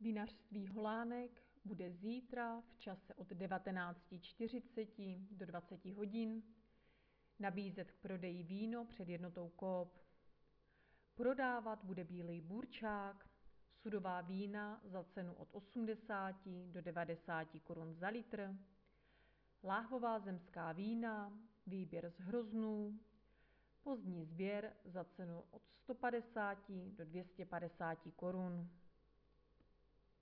Vinařství Holánek bude zítra v čase od 19:40 do 20 hodin nabízet k prodeji víno před jednotou Coop. Prodávat bude bílý burčák, sudová vína za cenu od 80 do 90 korun za litr, láhvová zemská vína, výběr z hroznů, pozdní sběr za cenu od 150 do 250 korun.